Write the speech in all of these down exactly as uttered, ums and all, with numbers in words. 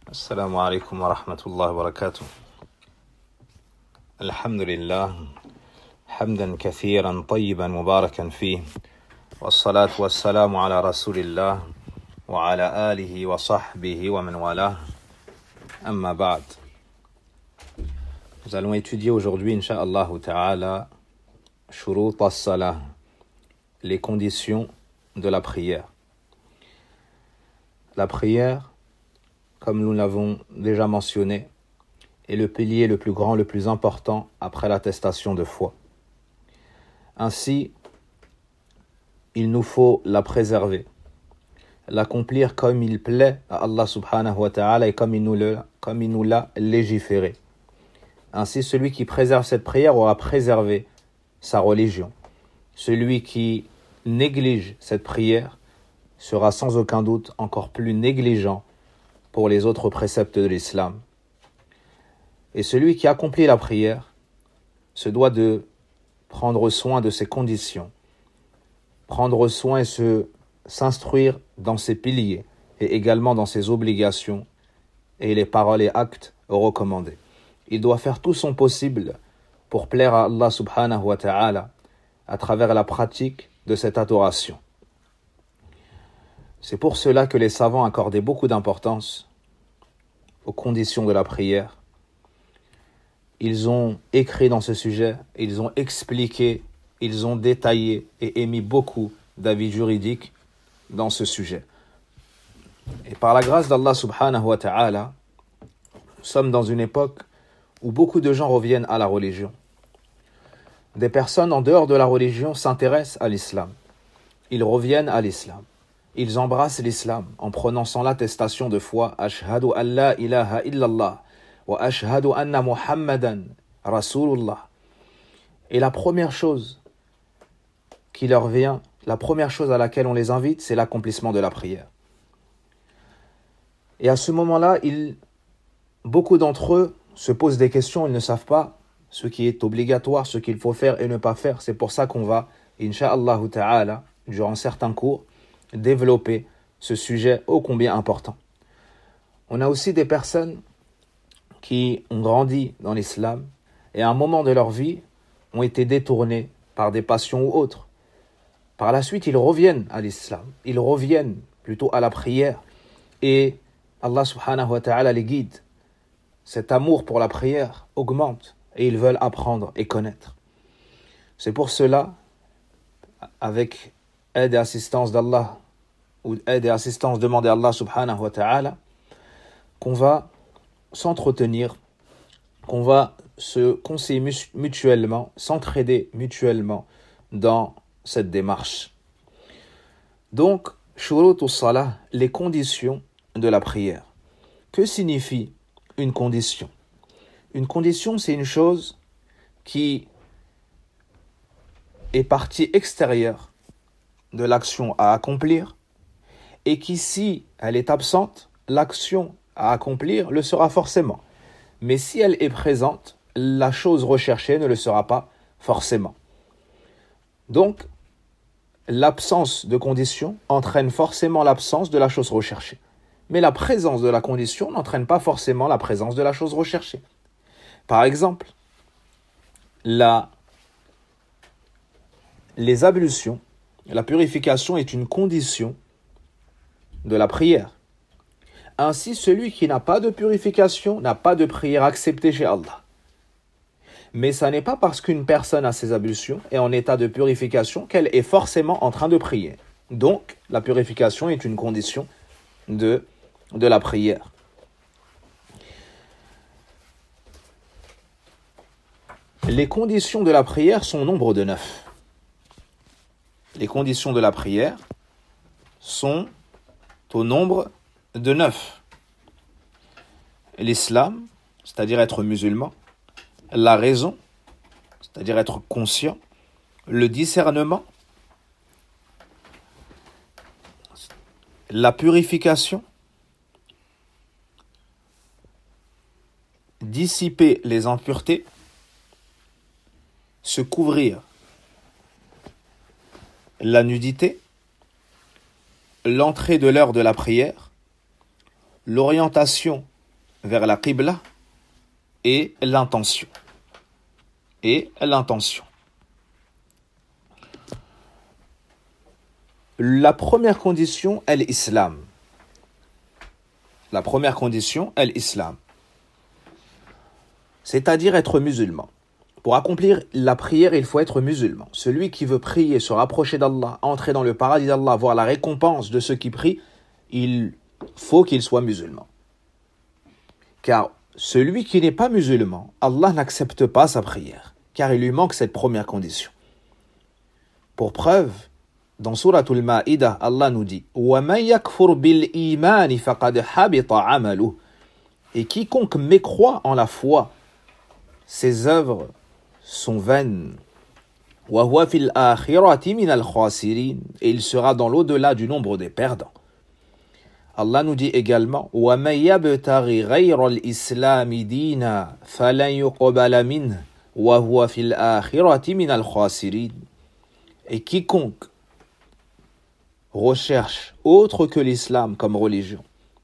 السلام عليكم ورحمة الله وبركاته. الحمد لله حمدا كثيرا طيبا مباركا فيه، والصلاة والسلام على رسول الله وعلى آله وصحبه ومن والاه. أما بعد. Nous allons étudier aujourd'hui, Inch'Allah ta'ala, Shurut as-Salah, les conditions de la prière. La prière, comme nous l'avons déjà mentionné, est le pilier le plus grand, le plus important après l'attestation de foi. Ainsi, il nous faut la préserver, l'accomplir comme il plaît à Allah subhanahu wa ta'ala et comme il nous, le, comme il nous l'a légiféré. Ainsi, celui qui préserve cette prière aura préservé sa religion. Celui qui néglige cette prière sera sans aucun doute encore plus négligent pour les autres préceptes de l'islam. Et celui qui accomplit la prière se doit de prendre soin de ses conditions, prendre soin et se, s'instruire dans ses piliers et également dans ses obligations et les paroles et actes recommandés. Il doit faire tout son possible pour plaire à Allah subhanahu wa ta'ala à travers la pratique de cette adoration. C'est pour cela que les savants accordaient beaucoup d'importance aux conditions de la prière. Ils ont écrit dans ce sujet, ils ont expliqué, ils ont détaillé et émis beaucoup d'avis juridiques dans ce sujet. Et par la grâce d'Allah subhanahu wa ta'ala, nous sommes dans une époque où beaucoup de gens reviennent à la religion. Des personnes en dehors de la religion s'intéressent à l'islam. Ils reviennent à l'islam. Ils embrassent l'islam en prononçant l'attestation de foi « Ashhadu an la ilaha illallah wa ashhadu anna Muhammadan Rasulullah ». Et la première chose qui leur vient, la première chose à laquelle on les invite, c'est l'accomplissement de la prière. Et à ce moment-là, ils, beaucoup d'entre eux se posent des questions, ils ne savent pas ce qui est obligatoire, ce qu'il faut faire et ne pas faire. C'est pour ça qu'on va, Inch'Allah ta'ala, durant certains cours, développer ce sujet ô combien important. On a aussi des personnes qui ont grandi dans l'islam et à un moment de leur vie ont été détournés par des passions ou autres. Par la suite, ils reviennent à l'islam, ils reviennent plutôt à la prière et Allah subhanahu wa ta'ala les guide. Cet amour pour la prière augmente et ils veulent apprendre et connaître. C'est pour cela, avec aide et assistance d'Allah, ou aide et assistance demandée à Allah subhanahu wa ta'ala, qu'on va s'entretenir, qu'on va se conseiller mutuellement, s'entraider mutuellement dans cette démarche. Donc, shurut as-salah, les conditions de la prière. Que signifie une condition? Une condition, c'est une chose qui est partie extérieure de l'action à accomplir et qui, si elle est absente, l'action à accomplir le sera forcément. Mais si elle est présente, la chose recherchée ne le sera pas forcément. Donc, l'absence de condition entraîne forcément l'absence de la chose recherchée. Mais la présence de la condition n'entraîne pas forcément la présence de la chose recherchée. Par exemple, la, les ablutions, la purification est une condition de la prière. Ainsi, celui qui n'a pas de purification n'a pas de prière acceptée chez Allah. Mais ça n'est pas parce qu'une personne a ses ablutions et en état de purification qu'elle est forcément en train de prier. Donc, la purification est une condition de, de la prière. Les conditions de la prière sont au nombre de neuf. Les conditions de la prière sont au nombre de neuf. L'islam, c'est-à-dire être musulman, la raison, c'est-à-dire être conscient, le discernement, la purification, dissiper les impuretés, se couvrir, la nudité, l'entrée de l'heure de la prière, l'orientation vers la qibla et l'intention. Et l'intention. La première condition est l'islam. La première condition est l'islam. C'est-à-dire être musulman. Pour accomplir la prière, il faut être musulman. Celui qui veut prier, se rapprocher d'Allah, entrer dans le paradis d'Allah, voir la récompense de ceux qui prient, il faut qu'il soit musulman. Car celui qui n'est pas musulman, Allah n'accepte pas sa prière, car il lui manque cette première condition. Pour preuve, dans Suratul Ma'idah, Allah nous dit وَمَنْ يَكْفُرْ بِالْإِيمَانِ فَقَدْ حَبِطَ عَمَلُهُ. Et quiconque mécroit en la foi, ses œuvres sont vaines. وَهُوَ فِي الْآخِرَةِ مِنَ الْخَاسِرِينَ. Et il sera dans l'au-delà du nombre des perdants. Allah nous dit également وَمَنْ يَبْتَغِ غَيْرَ الْإِسْلَامِ دِينًا فَلَنْ يُقْبَلَ مِنْهُ وَهُوَ فِي الْآخِرَةِ مِنَ الْخَاسِرِينَ. Et quiconque recherche autre que l'islam comme religion,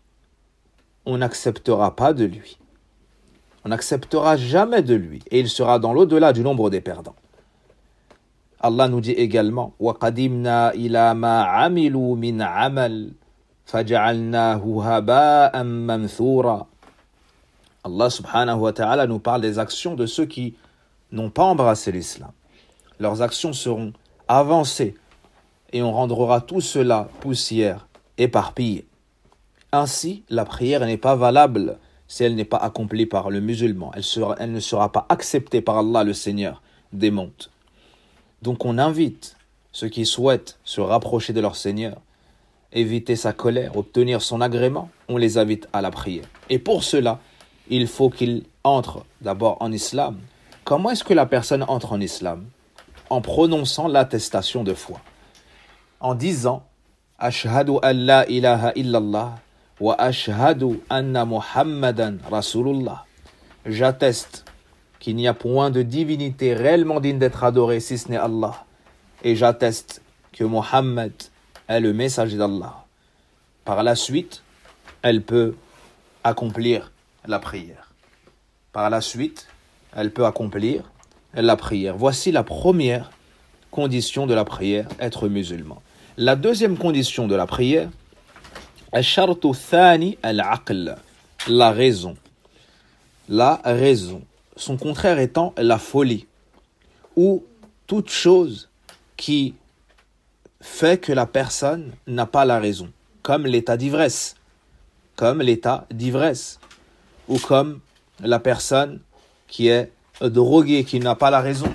on n'acceptera pas de lui. On n'acceptera jamais de lui. Et il sera dans l'au-delà du nombre des perdants. Allah nous dit également وَقَدِمْنَا إِلَى مَا عَمِلُوا مِنْ عَمَلٍ فَجَعَلْنَاهُ هَبَاءً مَنْثُورًا. Allah subhanahu wa ta'ala nous parle des actions de ceux qui n'ont pas embrassé l'islam. Leurs actions seront avancées et on rendra tout cela poussière, éparpillé. Ainsi, la prière n'est pas valable si elle n'est pas accomplie par le musulman. Elle, sera, elle ne sera pas acceptée par Allah, le Seigneur des montes. Donc on invite ceux qui souhaitent se rapprocher de leur Seigneur, éviter sa colère, obtenir son agrément, on les invite à la prière. Et pour cela, il faut qu'ils entrent d'abord en islam. Comment est-ce que la personne entre en islam? En prononçant l'attestation de foi. En disant « Ashhadu an la ilaha illallah wa ashhadu anna Muhammadan Rasulullah » J'atteste qu'il n'y a point de divinité réellement digne d'être adorée si ce n'est Allah. Et j'atteste que Muhammad est le messager d'Allah. Par la suite, elle peut accomplir la prière. Par la suite, elle peut accomplir la prière. Voici la première condition de la prière, être musulman. La deuxième condition de la prière, الشرط الثاني العقل, la raison. La raison. Son contraire étant la folie, ou toute chose qui fait que la personne n'a pas la raison, comme l'état d'ivresse, comme l'état d'ivresse, ou comme la personne qui est droguée, qui n'a pas la raison.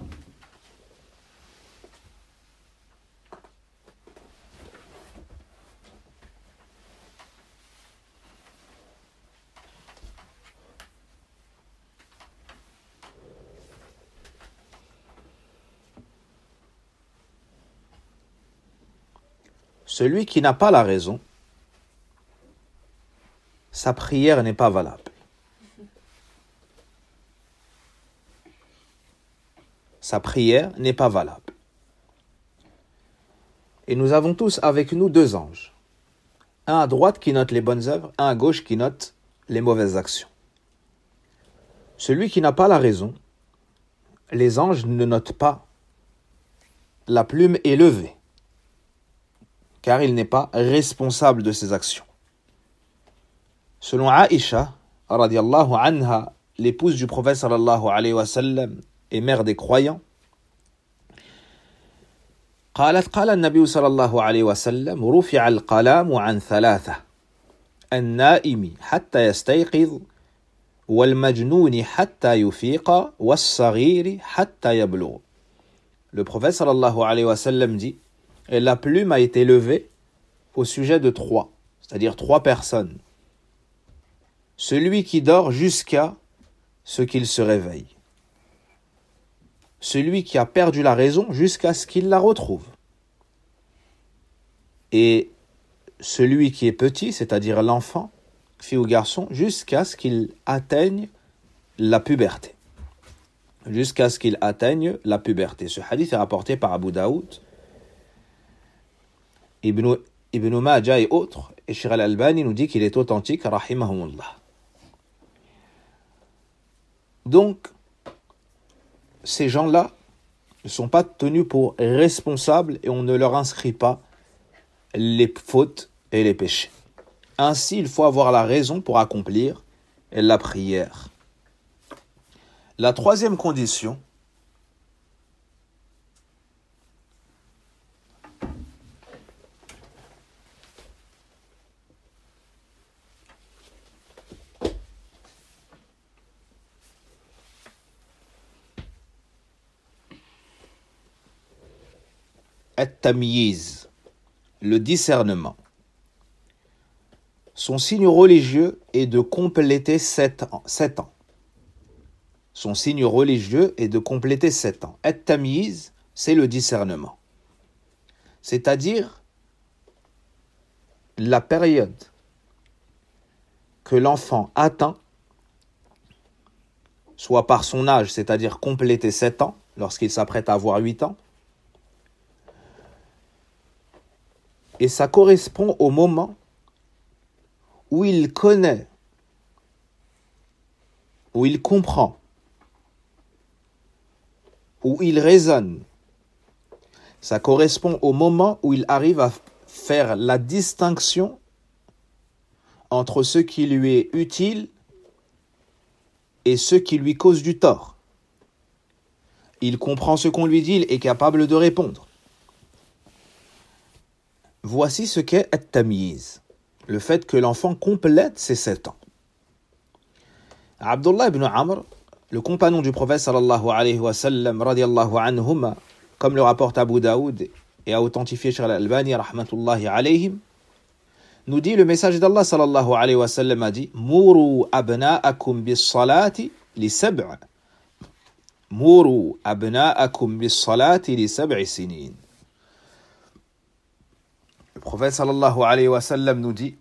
Celui qui n'a pas la raison, sa prière n'est pas valable. Sa prière n'est pas valable. Et nous avons tous avec nous deux anges. Un à droite qui note les bonnes œuvres, un à gauche qui note les mauvaises actions. Celui qui n'a pas la raison, les anges ne notent pas. La plume est levée, car il n'est pas responsable de ses actions. Selon Aïcha, radiyallahu anha, l'épouse du prophète sallallahu alayhi wa sallam et mère des croyants, قالت قال النبي صلى الله عليه وسلم رفع القلم عن ثلاثة النائم حتى يستيقظ والمجنون حتى يفيق والصغير حتى يبلغ. Le prophète sallallahu alayhi wa sallam dit, et la plume a été levée au sujet de trois, c'est-à-dire trois personnes. Celui qui dort jusqu'à ce qu'il se réveille. Celui qui a perdu la raison jusqu'à ce qu'il la retrouve. Et celui qui est petit, c'est-à-dire l'enfant, fille ou garçon, jusqu'à ce qu'il atteigne la puberté. Jusqu'à ce qu'il atteigne la puberté. Ce hadith est rapporté par Abu Daoud, Ibn, Ibn Majah et autres, et Shir al-Albani nous dit qu'il est authentique, rahimahumullah. Donc, ces gens-là ne sont pas tenus pour responsables et on ne leur inscrit pas les fautes et les péchés. Ainsi, il faut avoir la raison pour accomplir la prière. La troisième condition, at-tamyiz, le discernement. Son signe religieux est de compléter sept ans. Sept ans. Son signe religieux est de compléter sept ans. At-tamyiz, c'est le discernement. C'est-à-dire la période que l'enfant atteint, soit par son âge, c'est-à-dire compléter sept ans, lorsqu'il s'apprête à avoir huit ans, et ça correspond au moment où il connaît, où il comprend, où il raisonne. Ça correspond au moment où il arrive à faire la distinction entre ce qui lui est utile et ce qui lui cause du tort. Il comprend ce qu'on lui dit, il est capable de répondre. Voici ce qu'est at-tamyiz, le fait que l'enfant complète ses sept ans. Abdullah ibn Amr, le compagnon du prophète sallallahu alayhi wa sallam, radiyallahu anhuma, comme le rapporte Abu Daoud et a authentifié Cheikh al-Albani, rahmatullahi alayhim, nous dit le message d'Allah sallallahu alayhi wa sallam a dit Mourou abna'akum bis salati li sab'a. Mourou abna'akum bis salati li sab'i sinin. Le prophète sallallahu alayhi wa sallam nous dit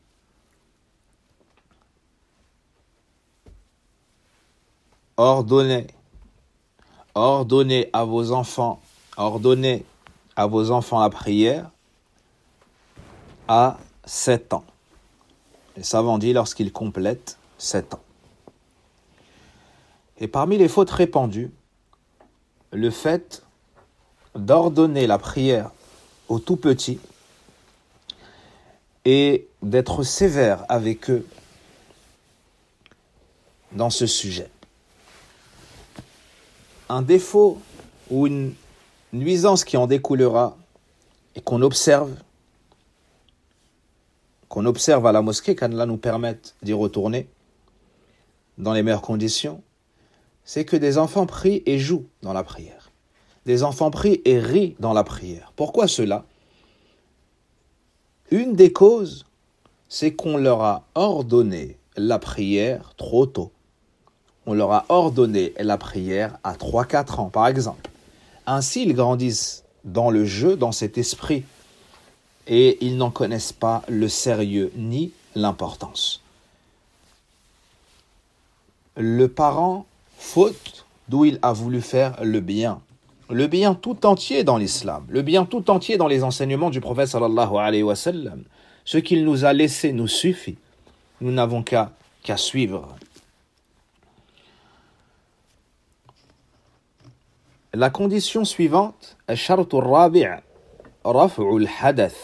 ordonnez, ordonnez à vos enfants, ordonnez à vos enfants la prière à sept ans. Les savants disent lorsqu'ils complètent sept ans. Et parmi les fautes répandues, le fait d'ordonner la prière aux tout petits et d'être sévère avec eux dans ce sujet. Un défaut ou une nuisance qui en découlera et qu'on observe, qu'on observe à la mosquée, qu'Allah nous permette d'y retourner dans les meilleures conditions, c'est que des enfants prient et jouent dans la prière. Des enfants prient et rient dans la prière. Pourquoi cela ? Une des causes, c'est qu'on leur a ordonné la prière trop tôt. On leur a ordonné la prière à trois quatre ans, par exemple. Ainsi, ils grandissent dans le jeu, dans cet esprit, et ils n'en connaissent pas le sérieux ni l'importance. Le parent faute d'où il a voulu faire le bien. Le bien tout entier dans l'islam, le bien tout entier dans les enseignements du prophète sallallahu alayhi wa sallam. Ce qu'il nous a laissé nous suffit. Nous n'avons qu'à qu'à suivre. La condition suivante, الشرط الرابع رفع الحدث.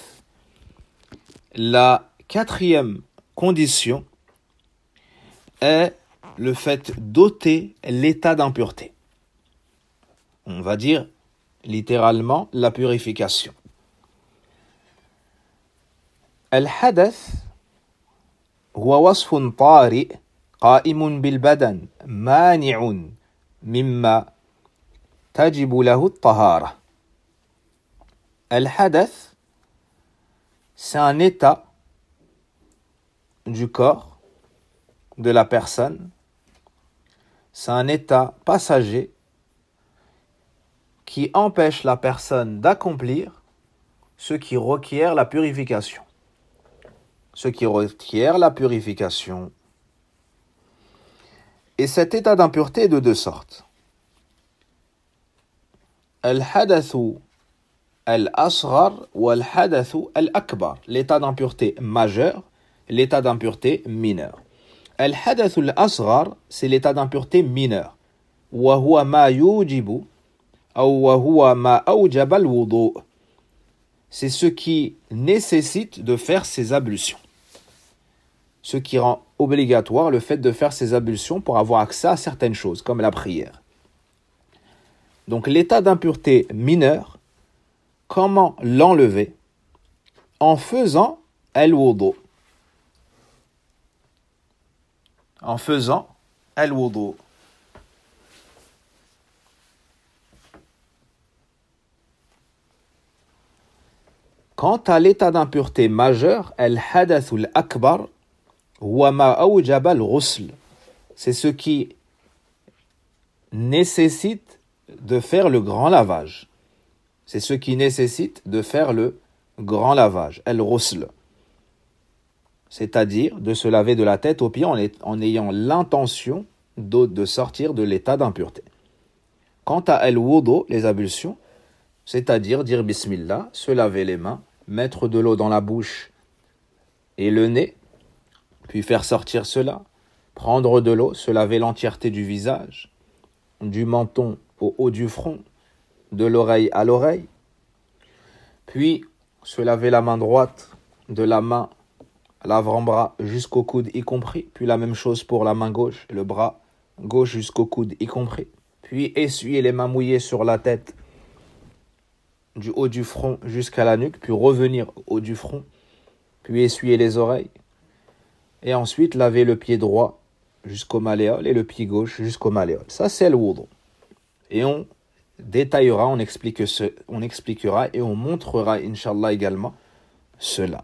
La quatrième condition est le fait d'ôter l'état d'impureté. On va dire littéralement la purification. الحدث هو وصف طارئ قائم بالبدن مانع مما تجب له الطهارة. الحدث, c'est un état du corps de la personne, c'est un état passager qui empêche la personne d'accomplir ce qui requiert la purification. Ce qui requiert la purification. Et cet état d'impureté est de deux sortes. Al-hadathu al-asghar ou al-hadathu al-akbar. L'état d'impureté majeur, l'état d'impureté mineur. Al-hadathu al-asghar, c'est l'état d'impureté mineur. وهو ما يوجب أو وهو ما أوجب الوضوء. C'est ce qui nécessite de faire ces ablutions. Ce qui rend obligatoire le fait de faire ces ablutions pour avoir accès à certaines choses, comme la prière. Donc l'état d'impureté mineure, comment l'enlever? En faisant al-wudu. En faisant al-wudu. Quant à l'état d'impureté majeur, al-hadathul akbar huwa ma awjaba al-ghusl. C'est ce qui nécessite de faire le grand lavage. C'est ce qui nécessite de faire le grand lavage, al-ghusl. C'est-à-dire de se laver de la tête aux pieds en, en ayant l'intention de, de sortir de l'état d'impureté. Quant à al-wudu, les ablutions, c'est-à-dire dire bismillah, se laver les mains, mettre de l'eau dans la bouche et le nez, puis faire sortir cela, prendre de l'eau, se laver l'entièreté du visage, du menton au haut du front, de l'oreille à l'oreille, puis se laver la main droite, de la main à l'avant-bras jusqu'au coude y compris, puis la même chose pour la main gauche, le bras gauche jusqu'au coude y compris, puis essuyer les mains mouillées sur la tête, du haut du front jusqu'à la nuque, puis revenir au haut du front, puis essuyer les oreilles, et ensuite laver le pied droit jusqu'au malléole et le pied gauche jusqu'au malléole. Ça, c'est le wudu. Et on détaillera, on, explique ce, on expliquera et on montrera, Inch'Allah, également cela.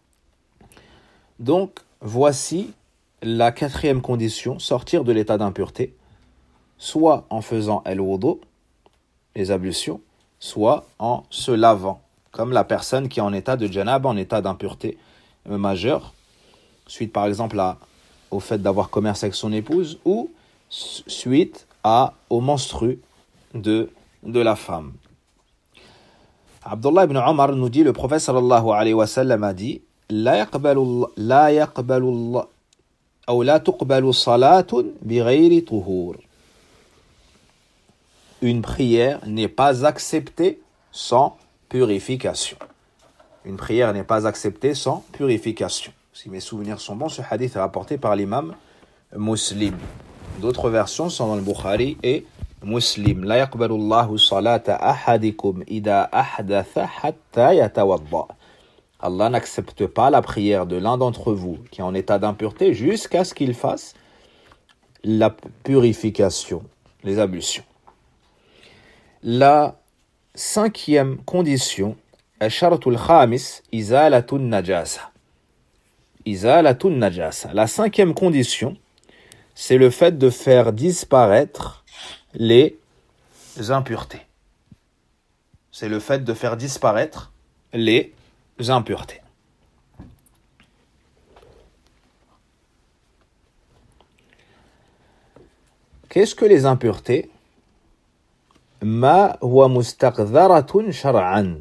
Donc, voici la quatrième condition, sortir de l'état d'impureté, soit en faisant al-wudu, les ablutions, soit en se lavant, comme la personne qui est en état de janab, en état d'impureté euh, majeure, suite par exemple à, au fait d'avoir commerce avec son épouse, ou suite à, au menstru de, de la femme. Abdullah ibn Omar nous dit, le prophète sallallahu alayhi wa sallam a dit, la yaqbalu la yaqbalu ou la tuqbalu salatun bighayri tuhur. Une prière n'est pas acceptée sans purification. Une prière n'est pas acceptée sans purification. Si mes souvenirs sont bons, ce hadith est rapporté par l'imam Muslim. D'autres versions sont dans le Bukhari et Muslim. La yaqbalu Allahu salata ahadikum ida ahdatha hatta yatawadda. Allah n'accepte pas la prière de l'un d'entre vous qui est en état d'impureté jusqu'à ce qu'il fasse la purification, les ablutions. La cinquième condition, al-sharatul khamis, izalatun najasa. Izalatun najasa. La cinquième condition, c'est le fait de faire disparaître les impuretés. C'est le fait de faire disparaître les impuretés. Qu'est-ce que les impuretés? ما هو مستقذرة شرعا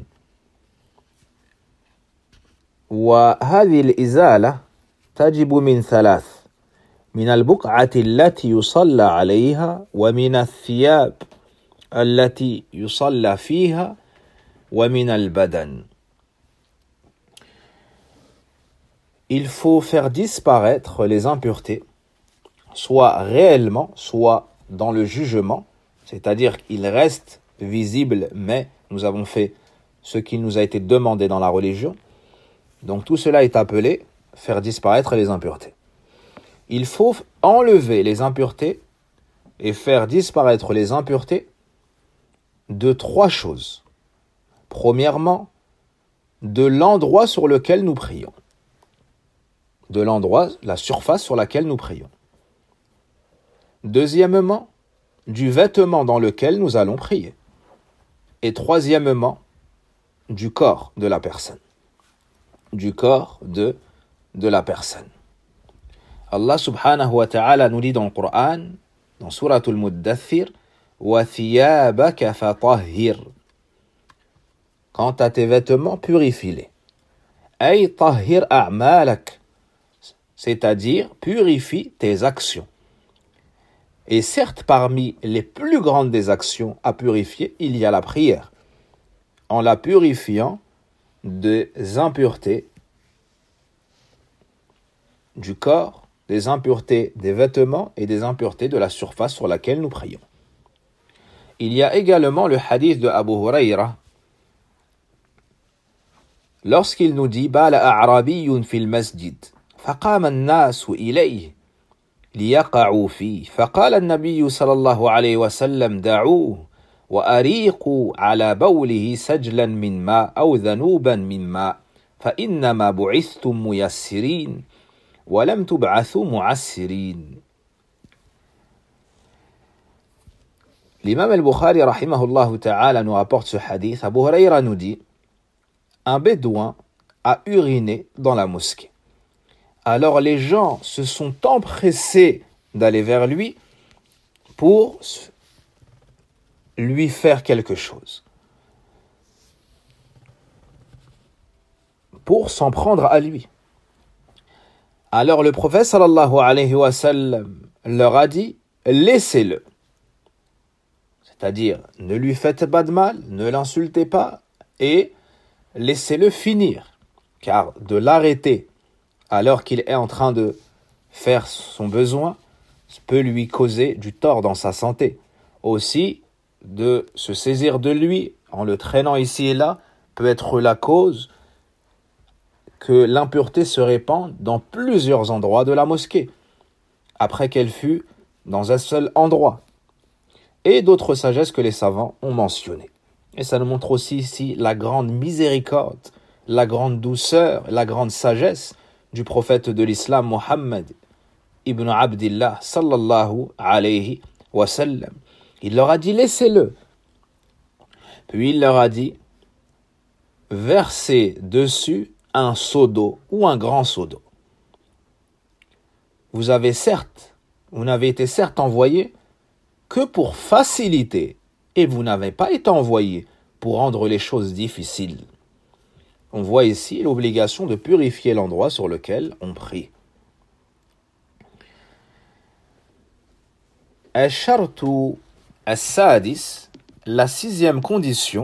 وهذه الإزالة تجب من ثلاث من البقعة التي يصلى عليها ومن الثياب التي يصلى فيها ومن البدن. Il faut faire disparaître les impuretés, soit réellement, soit dans le jugement, c'est-à-dire qu'il reste visible, mais nous avons fait ce qui nous a été demandé dans la religion. Donc tout cela est appelé faire disparaître les impuretés. Il faut enlever les impuretés et faire disparaître les impuretés de trois choses. Premièrement, de l'endroit sur lequel nous prions. De l'endroit, la surface sur laquelle nous prions. Deuxièmement, du vêtement dans lequel nous allons prier. Et troisièmement, du corps de la personne. Du corps de, de la personne. Allah subhanahu wa ta'ala nous dit dans le Coran, dans Suratul Muddathir, wa thiyabaka fatahhir. Quant à tes vêtements, purifie-les. Ay tahhir a'malak. C'est-à-dire, purifie tes actions. Et certes, parmi les plus grandes des actions à purifier, il y a la prière. En la purifiant des impuretés du corps, des impuretés des vêtements et des impuretés de la surface sur laquelle nous prions. Il y a également le hadith de Abu Huraira, lorsqu'il nous dit « Bala a'rabiyyun fil masjid, faqama an-nasu ilayhi, liyaqa'u fi, faqala an-nabiyyu sallallahu alayhi wa sallam da'uhu, wa ariqu ala bawlihi sajlan min ma, aw dhanuban min ma, fa innama bu'ithtum muyassirin, wa lam tub'athu mu'assirin » L'imam al-Bukhari rahimahullah ta'ala nous rapporte ce hadith. Abu Huraira nous dit: un bédouin a uriné dans la mosquée. Alors les gens se sont empressés d'aller vers lui pour lui faire quelque chose, pour s'en prendre à lui. Alors le prophète sallallahu alayhi wa sallam leur a dit: laissez-le. C'est-à-dire, ne lui faites pas de mal, ne l'insultez pas et laissez-le finir. Car de l'arrêter alors qu'il est en train de faire son besoin peut lui causer du tort dans sa santé. Aussi, de se saisir de lui en le traînant ici et là peut être la cause que l'impureté se répande dans plusieurs endroits de la mosquée, après qu'elle fut dans un seul endroit. Et d'autres sagesses que les savants ont mentionnées. Et ça nous montre aussi ici la grande miséricorde, la grande douceur, la grande sagesse du prophète de l'islam, Muhammad ibn Abdillah, sallallahu alayhi wa sallam. Il leur a dit: laissez-le. Puis il leur a dit: versez dessus un seau d'eau ou un grand seau d'eau. Vous avez certes, vous n'avez été certes envoyé que pour faciliter, et vous n'avez pas été envoyé pour rendre les choses difficiles. On voit ici l'obligation de purifier l'endroit sur lequel on prie. Al-Shartu al-Sadis, la sixième condition,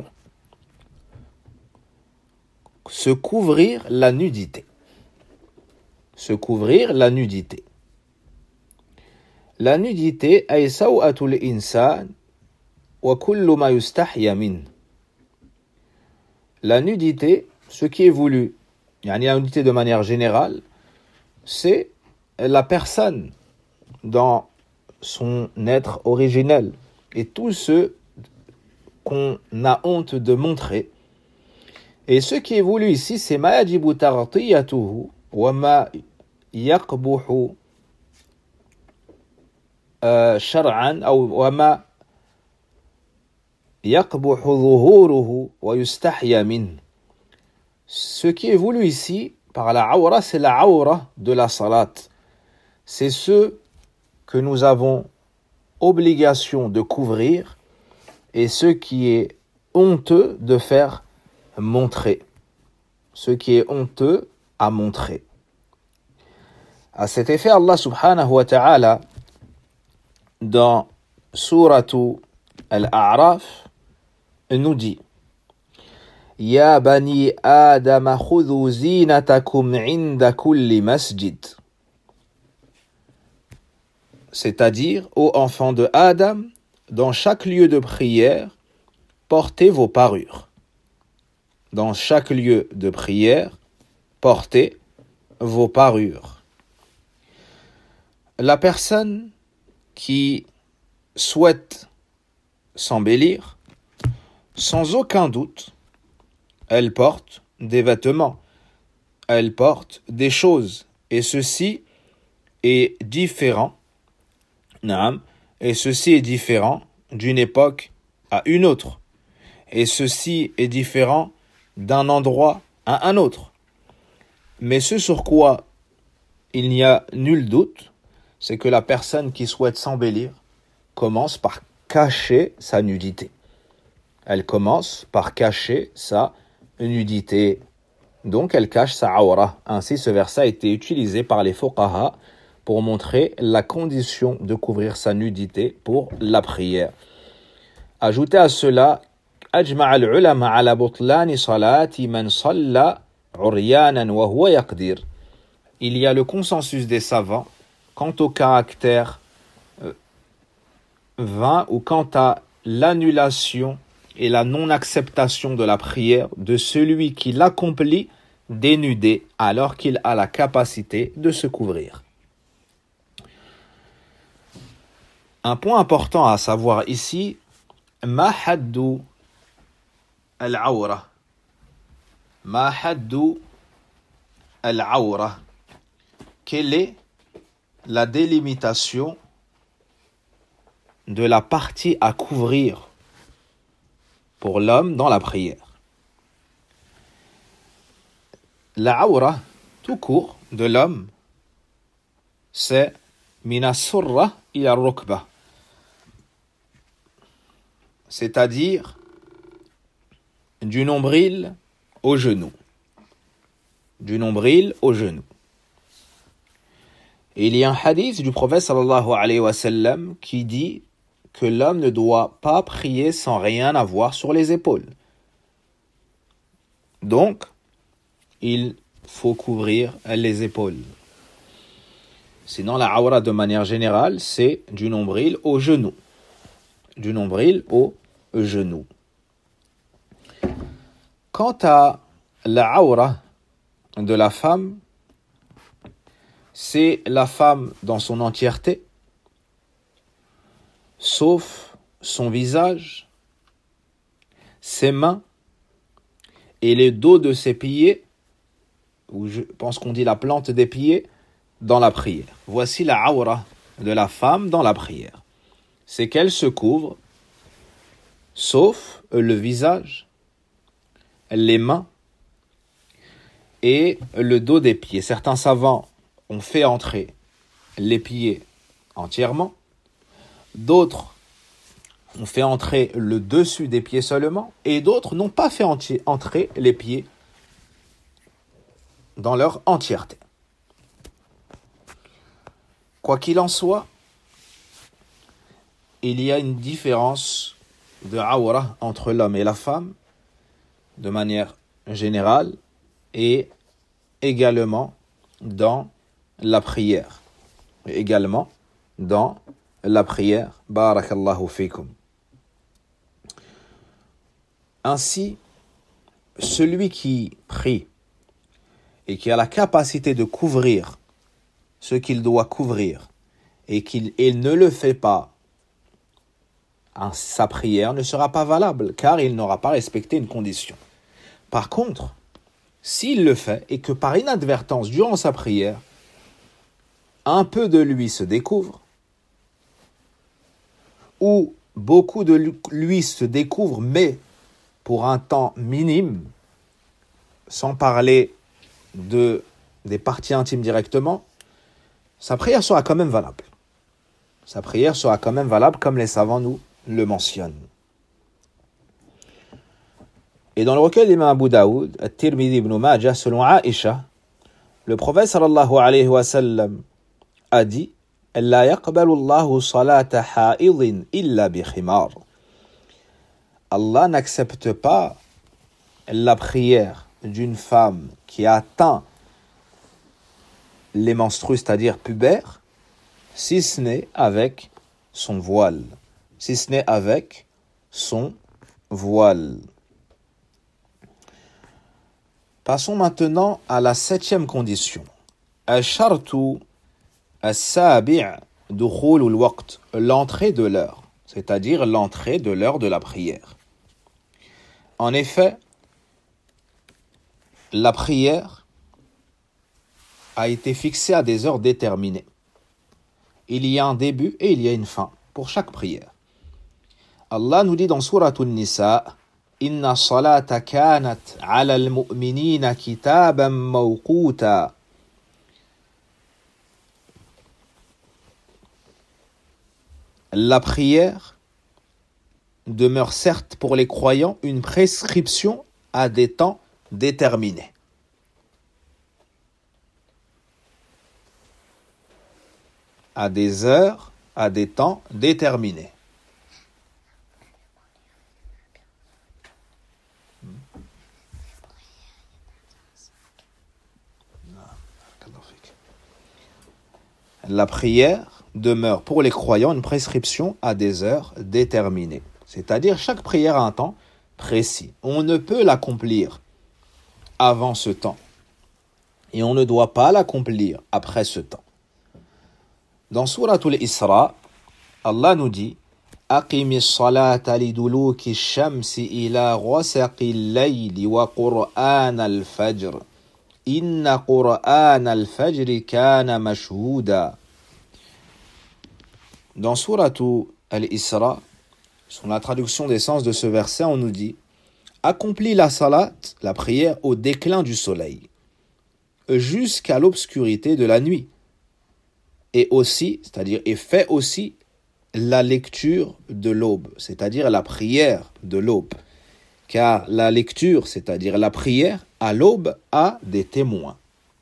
se couvrir la nudité. Se couvrir la nudité. La nudité ay saw'atul insan wa kullu ma yustahya min. La nudité, ce qui est voulu, yani la nudité de manière générale, c'est la personne dans son être originel et tout ce qu'on a honte de montrer. Et ce qui est voulu ici, c'est ma yajibu taghtiyatuhu wa ma yaqbuhu shar'an wa ma yaqbuhu dhuhuruhu wa yustahya min. Ce qui est voulu ici par la awra, c'est la awra de la salat. C'est ce que nous avons obligation de couvrir et ce qui est honteux de faire montrer. Ce qui est honteux à montrer. À cet effet, Allah subhanahu wa ta'ala, dans Suratu Al-A'raf, nous dit: Ya bani Adam khudhu zinatakum inda kulli masjid. C'est-à-dire, ô enfants de Adam, dans chaque lieu de prière, portez vos parures. Dans chaque lieu de prière, portez vos parures. La personne qui souhaite s'embellir, sans aucun doute, elle porte des vêtements, elle porte des choses, et ceci est différent, et ceci est différent d'une époque à une autre, et ceci est différent d'un endroit à un autre. Mais ce sur quoi il n'y a nul doute, c'est que la personne qui souhaite s'embellir commence par cacher sa nudité. Elle commence par cacher sa nudité. Donc elle cache sa awra. Ainsi ce verset a été utilisé par les fuqaha pour montrer la condition de couvrir sa nudité pour la prière. Ajoutez à cela, أجمع العلماء على بطلان صلاة من صلى عريانا وهو يقدر. Il y a le consensus des savants quant au caractère euh, vain ou quant à l'annulation et la non-acceptation de la prière de celui qui l'accomplit dénudé alors qu'il a la capacité de se couvrir. Un point important à savoir ici, ma haddu al-awra. Ma haddu al-awra. Quelle est la délimitation de la partie à couvrir pour l'homme dans la prière? La awra, tout court, de l'homme, c'est mina surra ila rukba, c'est-à-dire du nombril au genou. Du nombril au genou. Et il y a un hadith du prophète sallallahu alayhi wa sallam qui dit que l'homme ne doit pas prier sans rien avoir sur les épaules. Donc, il faut couvrir les épaules. Sinon, la awra de manière générale, c'est du nombril au genou. Du nombril au genou. Quant à la awra de la femme, c'est la femme dans son entièreté, sauf son visage, ses mains et les dos de ses pieds, ou je pense qu'on dit la plante des pieds, dans la prière. Voici la awra de la femme dans la prière. C'est qu'elle se couvre, sauf le visage, les mains et le dos des pieds. Certains savants ont fait entrer les pieds entièrement, d'autres ont fait entrer le dessus des pieds seulement, et d'autres n'ont pas fait enti- entrer les pieds dans leur entièreté. Quoi qu'il en soit, il y a une différence de awra entre l'homme et la femme, de manière générale, et également dans la prière. Et également dans la prière. Barakallahu fikum. Ainsi, celui qui prie et qui a la capacité de couvrir ce qu'il doit couvrir et qu'il il ne le fait pas, hein, sa prière ne sera pas valable car il n'aura pas respecté une condition. Par contre, s'il le fait et que par inadvertance, durant sa prière, un peu de lui se découvre, ou beaucoup de lui se découvre, mais pour un temps minime, sans parler de, des parties intimes directement, sa prière sera quand même valable. Sa prière sera quand même valable, comme les savants nous le mentionnent. Et dans le recueil d'Imam Abu Daoud, At-Tirmidhi ibn Majah, selon Aïcha, le prophète sallallahu alayhi wa sallam a dit « La yaqbalu Allahu salata ha'idhin illa bi khimar » Allah n'accepte pas la prière d'une femme qui a atteint les menstrues, c'est-à-dire pubères, si ce n'est avec son voile. Si ce n'est avec son voile. Passons maintenant à la septième condition. Al-shartu al-sabi' dukhul al-waqt, l'entrée de l'heure, c'est-à-dire l'entrée de l'heure de la prière. En effet, la prière a été fixée à des heures déterminées. Il y a un début et il y a une fin pour chaque prière. Allah nous dit dans Sourate An-Nisa, Inna salata kanat ala al-mu'minina kitaban mawquta. La prière demeure certes pour les croyants une prescription à des temps déterminés. à des heures, à des temps déterminés. La prière demeure pour les croyants une prescription à des heures déterminées. C'est-à-dire chaque prière a un temps précis. On ne peut l'accomplir avant ce temps. Et on ne doit pas l'accomplir après ce temps. Dans Souratul Isra, Allah nous dit « Aqimi s-salata liduluki ash-shamsi ila ghasaqi al-layli wa qur'an al-fajr. Inna qur'an al-fajri kana mashhouda » Dans Souratul Isra, sur la traduction des sens de ce verset, on nous dit « Accomplis la salat, la prière, au déclin du soleil, jusqu'à l'obscurité de la nuit. Et aussi, c'est-à-dire, et fais aussi la lecture de l'aube, c'est-à-dire la prière de l'aube. Car la lecture, c'est-à-dire la prière, à l'aube, a des témoins. »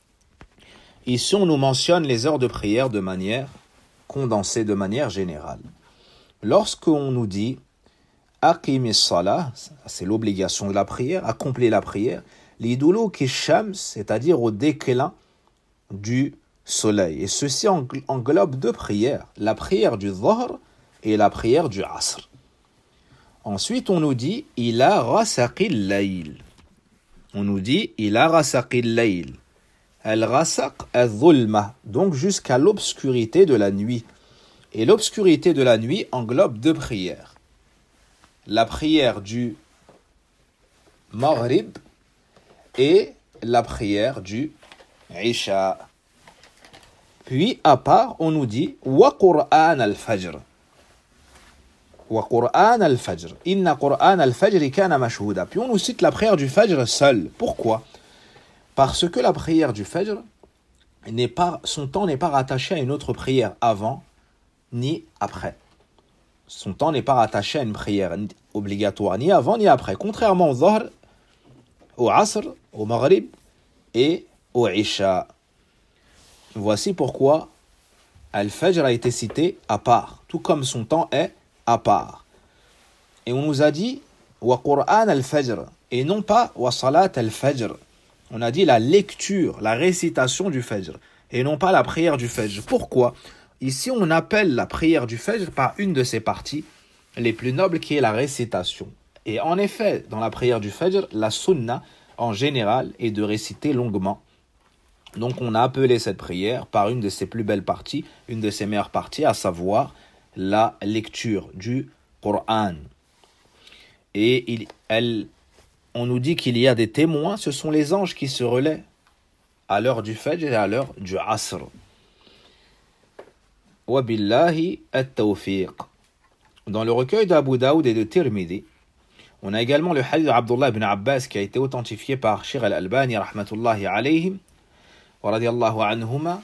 Ici, on nous mentionne les heures de prière de manière condensée, de manière générale. Lorsqu'on nous dit « Aqimi s-salah », c'est l'obligation de la prière, accomplir la prière, liduluki ash-shams, c'est-à-dire au déclin du soleil. Et ceci englobe deux prières, la prière du Dhuhr et la prière du Asr. Ensuite, on nous dit « Ila rasaqil layl ». On nous dit « Ila rasaqil layl ». Al-rasaq al-dhulma, donc jusqu'à l'obscurité de la nuit. Et l'obscurité de la nuit englobe deux prières. La prière du Maghrib et la prière du Isha. Puis, à part, on nous dit « Wa Qur'an al-Fajr ». Wa Qur'an al-Fajr. Inna Qur'an al-Fajr kana mashhouda. Puis on nous cite la prière du Fajr seule. Pourquoi ? Parce que la prière du Fajr, n'est pas, son temps n'est pas rattaché à une autre prière avant ni après. Son temps n'est pas rattaché à une prière obligatoire ni avant ni après. Contrairement au Dhuhr, au Asr, au Maghrib et au Isha. Voici pourquoi Al-Fajr a été cité à part, tout comme son temps est à part. Et on nous a dit Wa Qur'an al-Fajr et non pas Wa Salat al-Fajr. On a dit la lecture, la récitation du Fajr et non pas la prière du Fajr. Pourquoi ? Ici, on appelle la prière du Fajr par une de ses parties les plus nobles qui est la récitation. Et en effet, dans la prière du Fajr, la sunna en général est de réciter longuement. Donc on a appelé cette prière par une de ses plus belles parties, une de ses meilleures parties, à savoir la lecture du Coran. Et il, elle, on nous dit qu'il y a des témoins, ce sont les anges qui se relaient à l'heure du Fajr et à l'heure du Asr. Wa billahi at-tawfiq. Dans le recueil d'Abu Daoud et de Tirmidhi, on a également le hadith d'Abdullah ibn Abbas qui a été authentifié par Sheikh al-Albani rahmatullahi alayhi wa radiyallahu anhuma.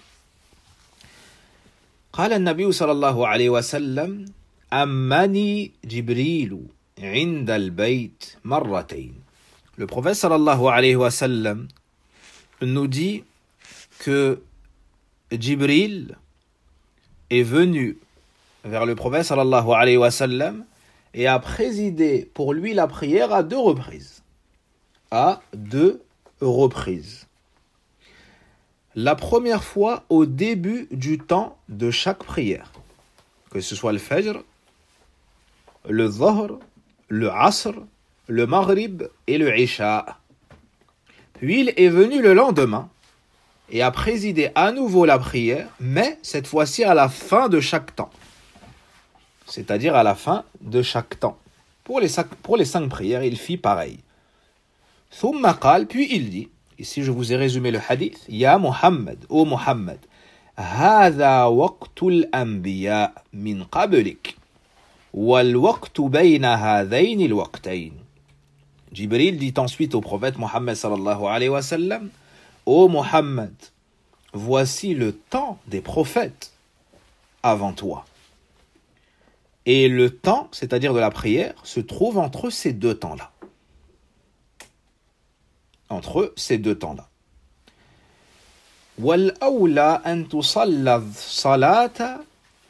قال النبي صلى الله عليه وسلم أمني جبريل عند البيت مرتين. Le prophète sallallahu alayhi wa sallam nous dit que Jibril est venu vers le prophète sallallahu alayhi wa sallam et a présidé pour lui la prière à deux reprises. À deux reprises. La première fois au début du temps de chaque prière, que ce soit le Fajr, le Dhuhr, le Asr, le Maghrib et le Isha. Puis il est venu le lendemain et a présidé à nouveau la prière, mais cette fois-ci à la fin de chaque temps. C'est-à-dire à la fin de chaque temps. Pour les, pour les cinq prières, il fit pareil. Thumma qal, puis il dit, ici je vous ai résumé le hadith, Ya Muhammad, ô Muhammad, Hada waqtul anbiya min qablik, wal waqtu bayna hadayn al waqtayn. Jibril dit ensuite au prophète Muhammad sallallahu alayhi wa sallam, ô Muhammad, voici le temps des prophètes avant toi. Et le temps, c'est-à-dire de la prière, se trouve entre ces deux temps-là. Entre ces deux temps-là. والأولى أن تصلى الصلاة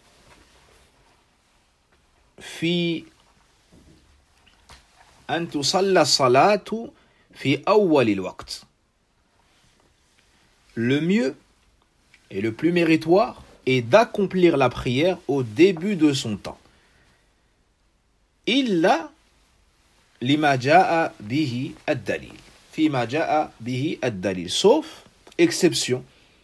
في أن تصلى الصلاة في أول الوقت. Le mieux et le plus méritoire est d'accomplir la prière au début de son temps. إلا لما جاء به الدليل فيما جاء به الدليل, sauf exception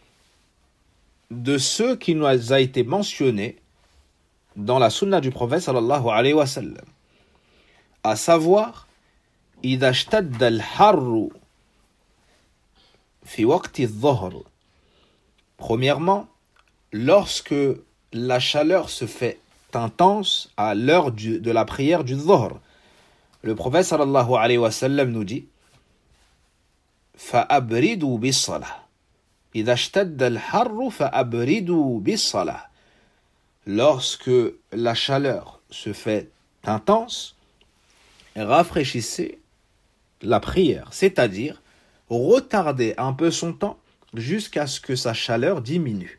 de ceux qui nous a été mentionné dans la sunna du prophète sallallahu alayhi wa sallam, à savoir إذا اشتد الحر في وقت الظهر. Premièrement, lorsque la chaleur se fait intense à l'heure du, de la prière du dhuhr. Le prophète sallallahu alayhi wa sallam nous dit فَأَبْرِدُوا بِالصَّلَاةِ إِذَا اشْتَدَّ الْحَرُّ فَأَبْرِدُوا بِالصَّلَاةِ. Lorsque la chaleur se fait intense, rafraîchissez la prière, c'est-à-dire retardez un peu son temps jusqu'à ce que sa chaleur diminue.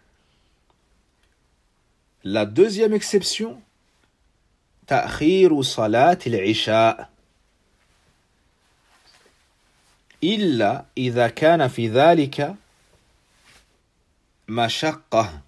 La deuxième exception, تأخير صلاة العشاء إلا إذا كان في ذلك مشقة.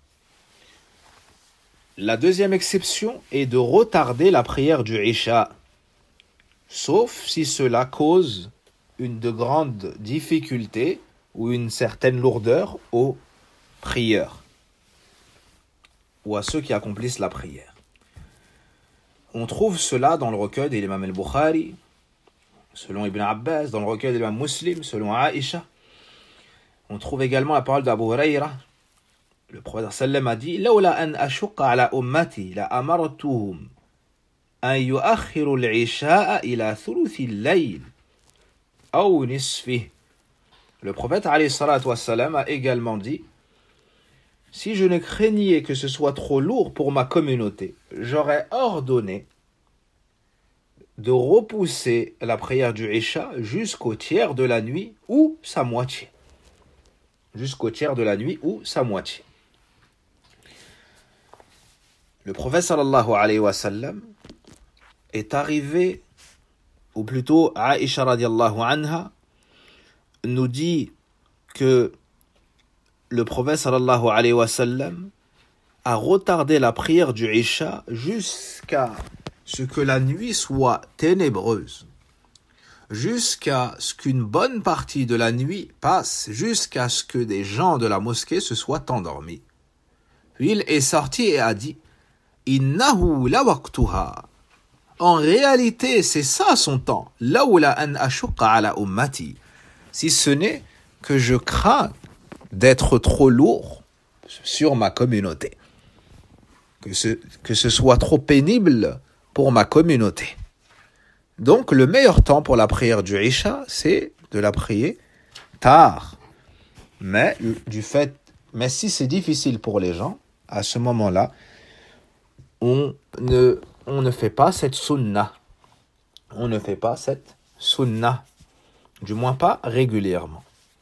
La deuxième exception est de retarder la prière du Isha, sauf si cela cause une de grandes difficultés ou une certaine lourdeur aux prieurs ou à ceux qui accomplissent la prière. On trouve cela dans le recueil de l'imam al-Bukhari, selon Ibn Abbas, dans le recueil de l'imam Muslim, selon Aïcha. On trouve également la parole d'Abu Huraira. Le prophète sallam a dit لولا أن أشق على أمتي لأمرتهم أن يؤخروا العشاء إلى ثلث الليل أو نصفه. Le prophète alayhi salatu wassalam a également dit si je ne craignais que ce soit trop lourd pour ma communauté, j'aurais ordonné de repousser la prière du Isha jusqu'au tiers de la nuit ou sa moitié. Jusqu'au tiers de la nuit ou sa moitié. Le prophète sallallahu alayhi wa sallam est arrivé, ou plutôt Aïcha radiallahu anha nous dit que le prophète sallallahu alayhi wa sallam a retardé la prière du Isha jusqu'à ce que la nuit soit ténébreuse, jusqu'à ce qu'une bonne partie de la nuit passe, jusqu'à ce que des gens de la mosquée se soient endormis. Puis il est sorti et a dit Innahu la waqtuha. En réalité, c'est ça son temps. Lawla an ashuqqa ala ummati. Si ce n'est que je crains d'être trop lourd sur ma communauté, que ce, que ce soit trop pénible pour ma communauté. Donc le meilleur temps pour la prière du Isha, c'est de la prier tard. Mais du fait, mais si c'est difficile pour les gens, à ce moment-là, on ne, on ne fait pas cette sunna. On ne fait pas cette sunna. Du moins pas régulièrement.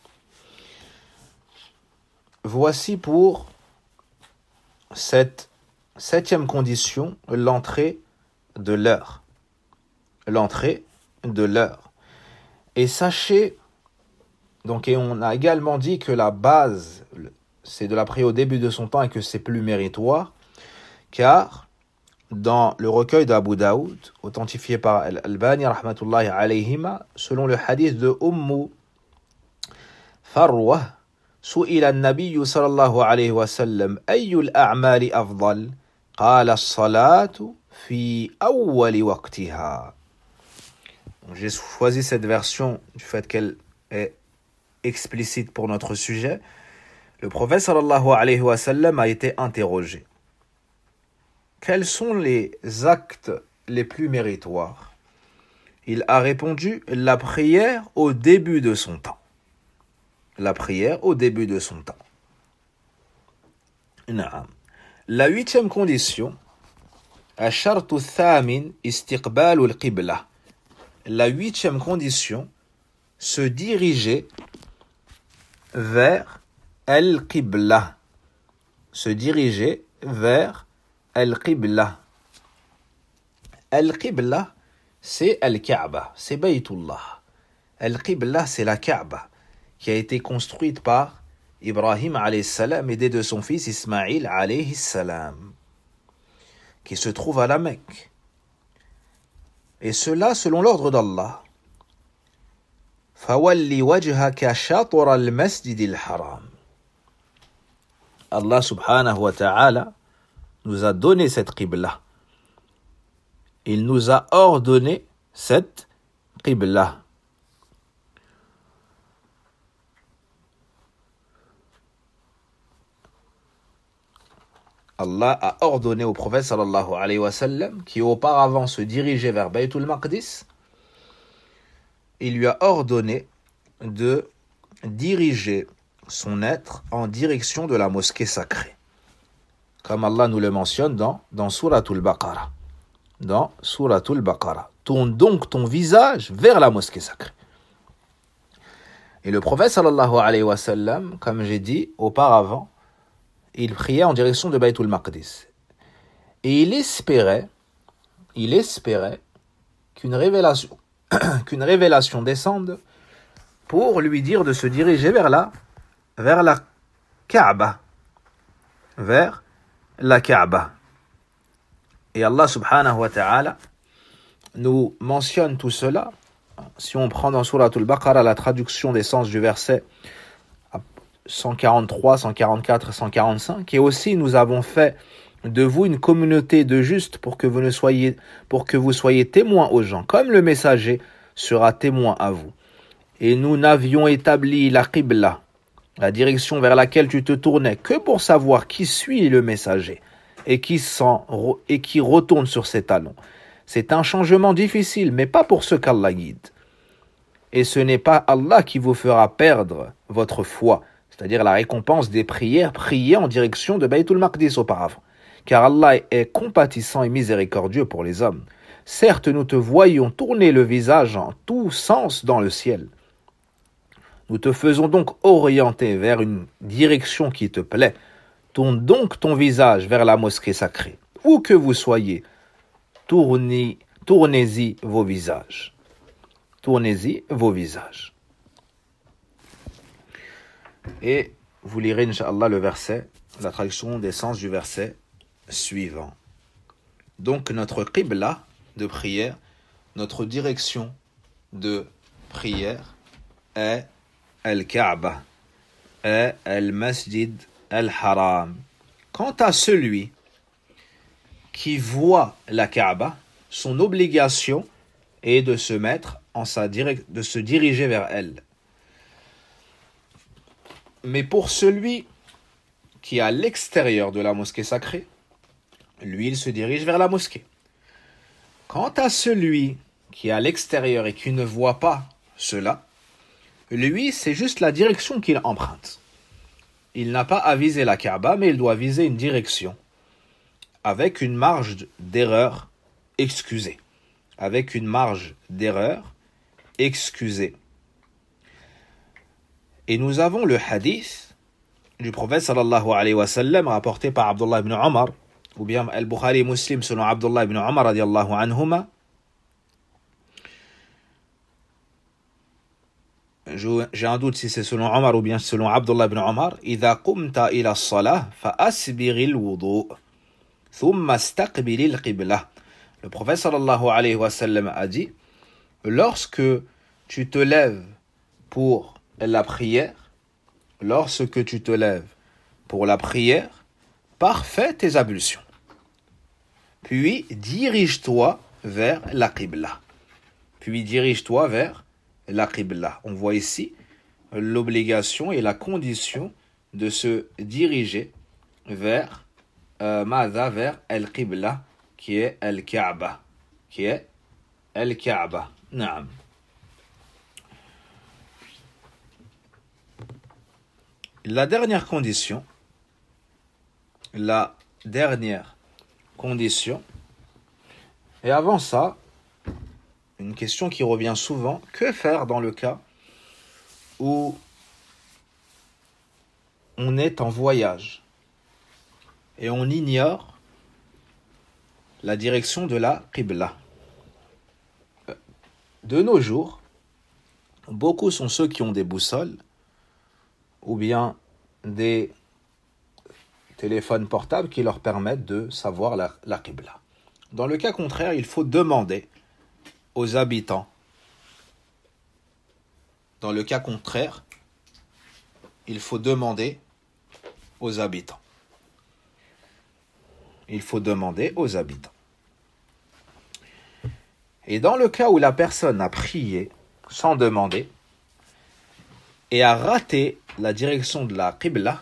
Voici pour cette septième condition, l'entrée de l'heure. L'entrée de l'heure. Et sachez, donc, et on a également dit que la base, c'est de la prière au début de son temps et que c'est plus méritoire, car dans le recueil d'Abu Daoud, authentifié par Al-Albani, rahmatullahi alayhima, selon le hadith de Ummu Farwa, سئل النبي صلى الله عليه وسلم أي الأعمال أفضل قال الصلاة في أول وقتها. J'ai choisi cette version du fait qu'elle est explicite pour notre sujet. Le prophète sallallahu alayhi wa sallam a été interrogé. Quels sont les actes les plus méritoires? Il a répondu la prière au début de son temps. La prière au début de son temps. Naam. La huitième condition, Ashartu thamin istiqbalu al-qibla. La huitième condition, se diriger vers al-qibla. Se diriger vers al-qibla. Al-qibla, c'est al-Kaaba, c'est Baytullah. Al-qibla, c'est la Kaaba, qui a été construite par Ibrahim alayhi salam, aidé de son fils Ismaïl alayhi salam, qui se trouve à la Mecque. Et cela selon l'ordre d'Allah. فَوَلِّ وَجْهَكَ شَطْرَ الْمَسْجِدِ الْحَرَامِ. Allah subhanahu wa ta'ala nous a donné cette qibla. Il nous a ordonné cette qibla. Allah a ordonné au prophète sallallahu alayhi wa sallam, qui auparavant se dirigeait vers Baytul Maqdis, il lui a ordonné de diriger son être en direction de la mosquée sacrée. Comme Allah nous le mentionne dans, dans Suratul Baqarah. Dans Suratul Baqarah. Tourne donc ton visage vers la mosquée sacrée. Et le prophète sallallahu alayhi wa sallam, comme j'ai dit auparavant, il priait en direction de Baytul Maqdis. Et il espérait, il espérait qu'une révélation, qu'une révélation descende pour lui dire de se diriger vers la, vers la Kaaba. Vers la Kaaba. Et Allah subhanahu wa ta'ala nous mentionne tout cela. Si on prend dans Suratul Baqarah la traduction des sens du verset cent quarante-trois, cent quarante-quatre, cent quarante-cinq, et aussi nous avons fait de vous une communauté de justes pour que vous ne soyez, pour que vous soyez témoins aux gens, comme le messager sera témoin à vous. Et nous n'avions établi la qibla, la direction vers laquelle tu te tournais, que pour savoir qui suit le messager et qui, s'en, et qui retourne sur ses talons. C'est un changement difficile, mais pas pour ceux qu'Allah guide. Et ce n'est pas Allah qui vous fera perdre votre foi, c'est-à-dire la récompense des prières priées en direction de Baytul Maqdis auparavant. Car Allah est compatissant et miséricordieux pour les hommes. Certes, nous te voyons tourner le visage en tous sens dans le ciel. Nous te faisons donc orienter vers une direction qui te plaît. Tourne donc ton visage vers la mosquée sacrée. Où que vous soyez, tournez, tournez-y vos visages. Tournez-y vos visages. Et vous lirez, Inch'Allah, le verset, la traduction des sens du verset suivant. Donc, notre qibla de prière, notre direction de prière est Al-Kaaba, est Al-Masjid Al-Haram. Quant à celui qui voit la Kaaba, son obligation est de se mettre en sa direct, de se diriger vers elle. Mais pour celui qui est à l'extérieur de la mosquée sacrée, lui, il se dirige vers la mosquée. Quant à celui qui est à l'extérieur et qui ne voit pas cela, lui, c'est juste la direction qu'il emprunte. Il n'a pas à viser la Kaaba, mais il doit viser une direction avec une marge d'erreur excusée. Avec une marge d'erreur excusée. Et nous avons le hadith du prophète sallallahu alayhi wa sallam rapporté par Abdullah ibn Omar, ou bien Al-Bukhari Muslim selon Abdullah ibn Omar radiallahu anhuma. J'ai un doute si c'est selon Omar ou bien selon Abdullah ibn Omar. إذا قمت إلى الصلاة فأسبغ الوضوء ثم استقبل القبلة. Le prophète sallallahu alayhi wa sallam a dit, lorsque tu te lèves pour la prière, lorsque tu te lèves pour la prière, parfais tes ablutions. Puis dirige-toi vers la qibla. Puis dirige-toi vers la qibla. On voit ici l'obligation et la condition de se diriger vers euh, Mada, vers al-qibla, qui est al-Kaaba, qui est al-Kaaba. Naam. La dernière condition, la dernière condition, et avant ça, une question qui revient souvent, que faire dans le cas où on est en voyage et on ignore la direction de la Qibla. De nos jours, beaucoup sont ceux qui ont des boussoles ou bien des téléphones portables qui leur permettent de savoir la, la Qibla. Dans le cas contraire, il faut demander aux habitants. Dans le cas contraire, il faut demander aux habitants. Il faut demander aux habitants. Et dans le cas où la personne a prié sans demander et a raté la direction de la Qibla,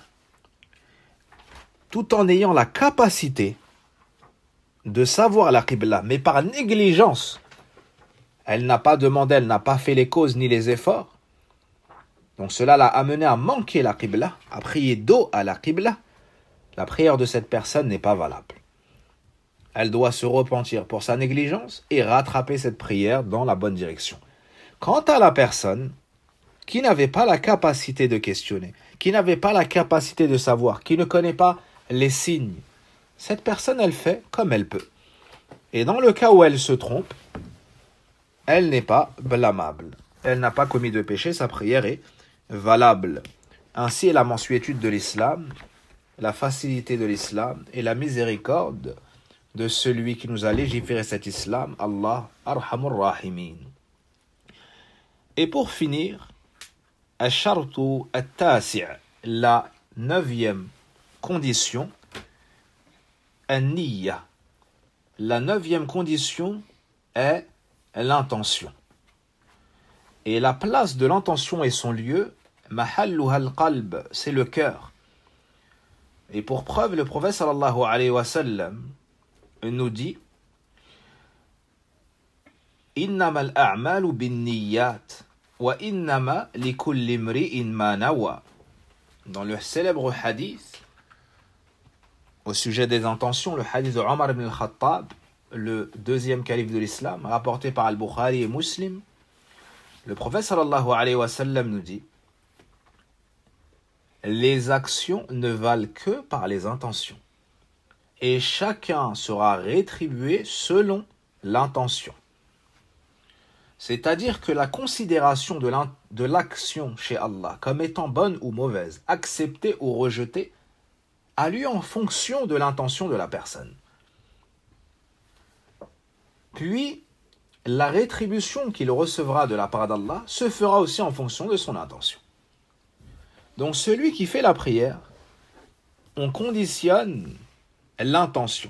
tout en ayant la capacité de savoir la Qibla, mais par négligence, elle n'a pas demandé, elle n'a pas fait les causes ni les efforts, donc cela l'a amené à manquer la Qibla, à prier dos à la Qibla, la prière de cette personne n'est pas valable. Elle doit se repentir pour sa négligence et rattraper cette prière dans la bonne direction. Quant à la personne qui n'avait pas la capacité de questionner, qui n'avait pas la capacité de savoir, qui ne connaît pas les signes, cette personne, elle fait comme elle peut. Et dans le cas où elle se trompe, elle n'est pas blâmable. Elle n'a pas commis de péché, sa prière est valable. Ainsi est la mansuétude de l'islam, la facilité de l'islam et la miséricorde de celui qui nous a légiféré cet islam, Allah Arhamur Rahimin. Et pour finir, Al-Shartu Al-Tasi', la neuvième condition, An-Niyya. La neuvième condition est l'intention. Et la place de l'intention et son lieu, Mahalluha al-Qalb, c'est le cœur. Et pour preuve, le prophète sallallahu alayhi wa sallam nous dit Innama al-a'malu bin-niyyat wa innama likulli imri'in ma nawa. Dans le célèbre hadith au sujet des intentions, le hadith de Omar ibn al-Khattab, le deuxième calife de l'islam, rapporté par Al-Bukhari et Muslim, le prophète sallallahu alayhi wa sallam nous dit les actions ne valent que par les intentions. Et chacun sera rétribué selon l'intention. C'est-à-dire que la considération de l'action chez Allah comme étant bonne ou mauvaise, acceptée ou rejetée, a lieu en fonction de l'intention de la personne. Puis, la rétribution qu'il recevra de la part d'Allah se fera aussi en fonction de son intention. Donc celui qui fait la prière, on conditionne l'intention.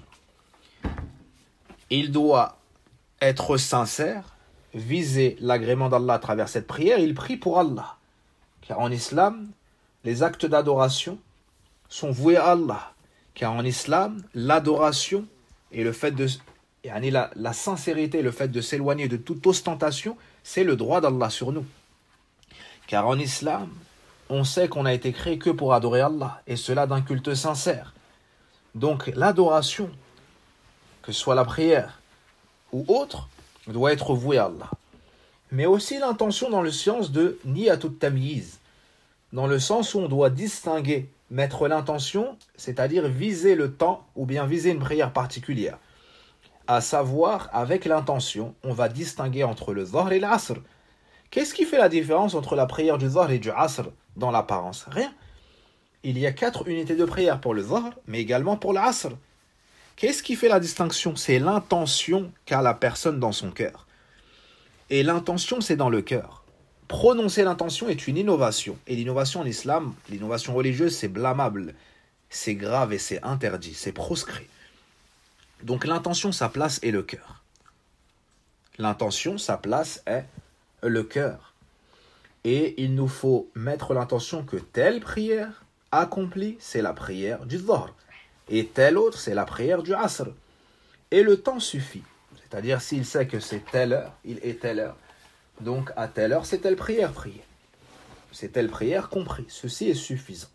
Il doit être sincère, viser l'agrément d'Allah à travers cette prière, il prie pour Allah. Car en islam, les actes d'adoration sont voués à Allah. Car en islam, l'adoration et le fait de la, la sincérité, le fait de s'éloigner de toute ostentation, c'est le droit d'Allah sur nous. Car en islam, on sait qu'on a été créé que pour adorer Allah, et cela d'un culte sincère. Donc l'adoration, que ce soit la prière ou autre, doit être vouée à Allah. Mais aussi l'intention dans le sens de niyatut tamyiz, dans le sens où on doit distinguer, mettre l'intention, c'est-à-dire viser le temps ou bien viser une prière particulière. À savoir, avec l'intention, on va distinguer entre le dhahr et l'asr. Qu'est-ce qui fait la différence entre la prière du dhahr et du asr dans l'apparence? Rien. Il y a quatre unités de prière pour le dhahr, mais également pour l'asr. Qu'est-ce qui fait la distinction? C'est l'intention qu'a la personne dans son cœur. Et l'intention, c'est dans le cœur. Prononcer l'intention est une innovation. Et l'innovation en islam, l'innovation religieuse, c'est blâmable, c'est grave et c'est interdit, c'est proscrit. Donc l'intention, sa place est le cœur. L'intention, sa place est le cœur. Et il nous faut mettre l'intention que telle prière accomplie, c'est la prière du dhahr. Et telle autre, c'est la prière du asr. Et le temps suffit. C'est-à-dire, s'il sait que c'est telle heure, il est telle heure. Donc, à telle heure, c'est telle prière priée. C'est telle prière compris. Ceci est suffisant.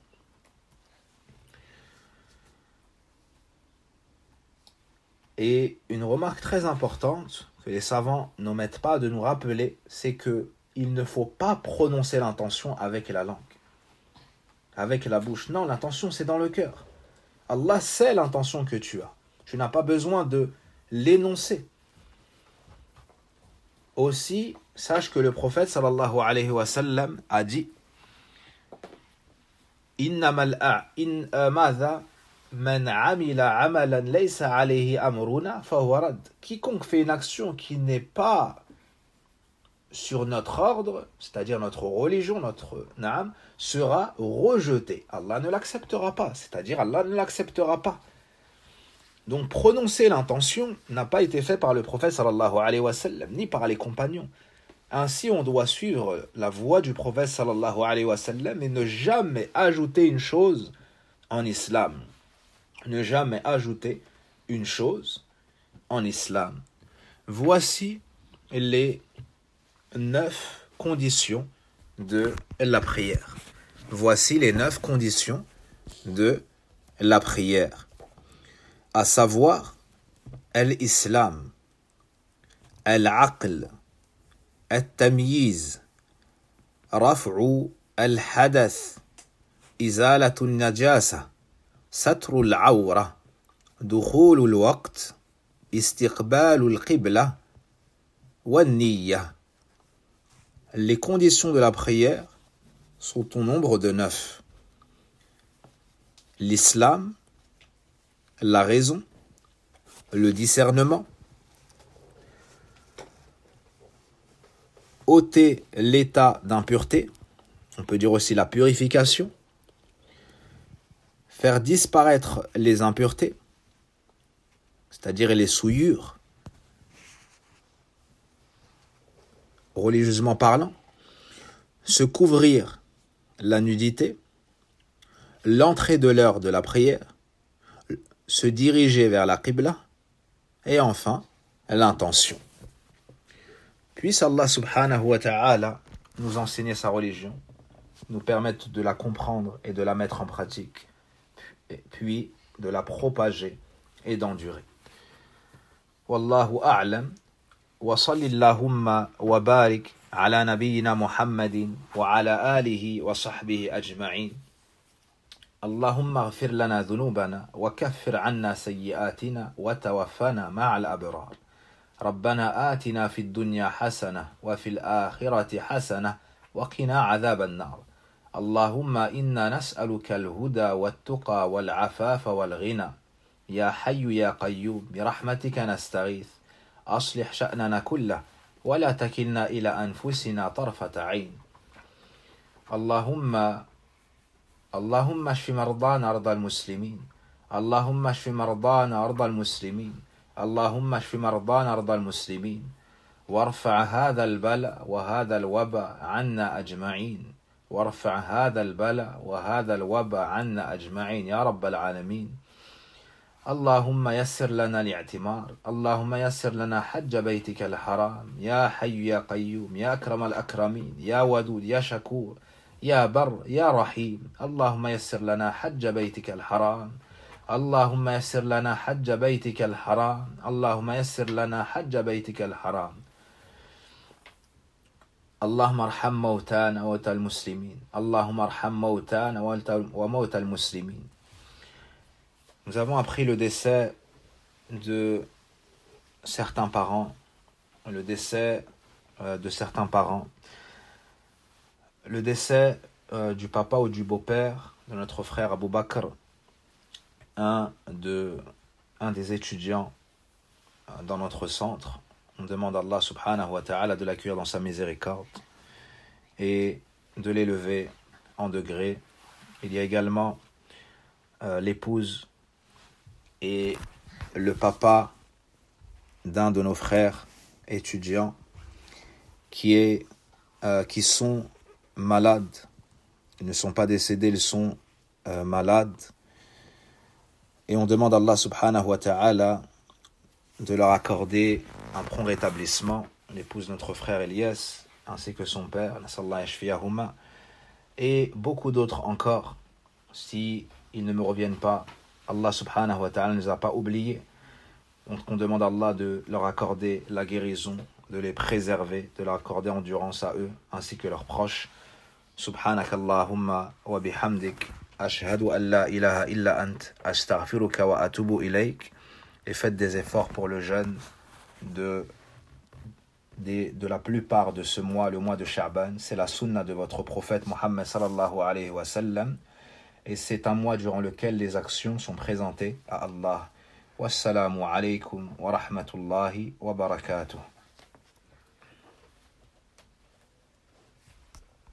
Et une remarque très importante que les savants n'omettent pas de nous rappeler, c'est que il ne faut pas prononcer l'intention avec la langue. avec la bouche. Non, l'intention, c'est dans le cœur. Allah sait l'intention que tu as. Tu n'as pas besoin de l'énoncer. Aussi, sache que le prophète sallallahu alayhi wa sallam a dit Innamal in madha man amila amalan laysa alayhi amruna fahuwa rad. Quiconque fait une action qui n'est pas sur notre ordre, c'est-à-dire notre religion, notre naam, sera rejeté. Allah ne l'acceptera pas, c'est-à-dire Allah ne l'acceptera pas. Donc prononcer l'intention n'a pas été fait par le prophète sallallahu alayhi wa sallam, ni par les compagnons. Ainsi, on doit suivre la voie du prophète sallallahu alayhi wa sallam et ne jamais ajouter une chose en islam. Ne jamais ajouter une chose en islam. Voici les neuf conditions de la prière. Voici les neuf conditions de la prière. À savoir, al-islam, al-aql, al-tamyiz, raf'u al-hadath, izalatu al-najasa, satru al-awra, dukhulu al-waqt, istiqbalu al-qibla, wa-niyya. Les conditions de la prière sont au nombre de neuf. L'islam, la raison, le discernement, ôter l'état d'impureté, on peut dire aussi la purification, faire disparaître les impuretés, c'est-à-dire les souillures, religieusement parlant, se couvrir la nudité, l'entrée de l'heure de la prière, se diriger vers la qibla, et enfin, l'intention. Puisse Allah subhanahu wa ta'ala nous enseigner sa religion, nous permettre de la comprendre et de la mettre en pratique, puis de la propager et d'endurer. Wallahu a'lam, wa sallillahumma wa barik ala nabiyyina Muhammadin wa ala alihi wa sahbihi ajma'in. اللهم اغفر لنا ذنوبنا وكفر عنا سيئاتنا وتوفنا مع الأبرار ربنا آتنا في الدنيا حسنة وفي الآخرة حسنة وقنا عذاب النار اللهم إنا نسألك الهدى والتقى والعفاف والغنى يا حي يا قيوم برحمتك نستغيث أصلح شأننا كله ولا تكلنا إلى أنفسنا طرفة عين اللهم اللهم اشف مرضانا أرض المسلمين اللهم اشف مرضانا أرض المسلمين اللهم اشف مرضانا أرض المسلمين وارفع هذا البلاء وهذا الوباء عنا أجمعين وارفع هذا البلاء وهذا الوباء عنا أجمعين يا رب العالمين اللهم يسر لنا الاعتمار اللهم يسر لنا حج بيتك الحرام يا حي يا قيوم يا أكرم الأكرمين يا ودود يا شكور يا بر يا رحيم اللهم يسر لنا حج بيتك الحرام اللهم يسر لنا حج بيتك الحرام اللهم يسر لنا حج بيتك الحرام اللهم ارحم موتانا وموتى المسلمين اللهم ارحم موتانا وموتى المسلمين. Nous avons appris le décès de certains parents, le décès euh, de certains parents, le décès euh, du papa ou du beau-père de notre frère Abou Bakr, un, de, un des étudiants euh, dans notre centre. On demande à Allah subhanahu wa ta'ala de l'accueillir dans sa miséricorde et de l'élever en degrés. Il y a également euh, l'épouse et le papa d'un de nos frères étudiants qui, est, euh, qui sont malades. Ils ne sont pas décédés, ils sont euh, malades. Et on demande à Allah subhanahu wa ta'ala de leur accorder un prompt rétablissement. L'épouse de notre frère Elias, ainsi que son père, et beaucoup d'autres encore. Si ils ne me reviennent pas, Allah subhanahu wa ta'ala ne les a pas oubliés. Donc on demande à Allah de leur accorder la guérison, de les préserver, de leur accorder endurance à eux, ainsi que leurs proches. Subhanak Allahumma wa bihamdik. Ashhadu an la ilaha illa ant. Astaghfiruka wa atubu ilayk. Et faites des efforts pour le jeûne de, de, de la plupart de ce mois, le mois de Sha'ban. C'est la sunna de votre prophète Muhammad sallallahu alayhi wa sallam. Et c'est un mois durant lequel les actions sont présentées à Allah. Wassalamu alaykum wa rahmatullahi wa barakatuh.